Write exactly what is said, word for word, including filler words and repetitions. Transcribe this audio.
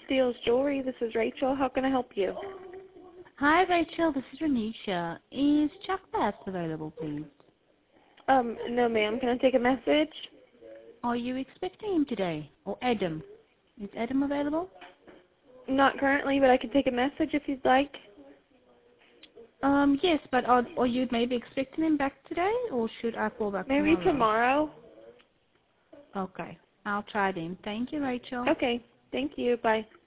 Steele's Jewelry. This is Rachel. How can I help you? Hi, Rachel. This is Renisha. Is Chuck Bass available, please? Um, no, ma'am. Can I take a message? Are you expecting him today? Or Adam? Is Adam available? Not currently, but I can take a message if you'd like. Um, yes, but are, are you maybe expecting him back today, or should I call back Maybe tomorrow? tomorrow. Okay. I'll try then. Thank you, Rachel. Okay. Thank you. Bye.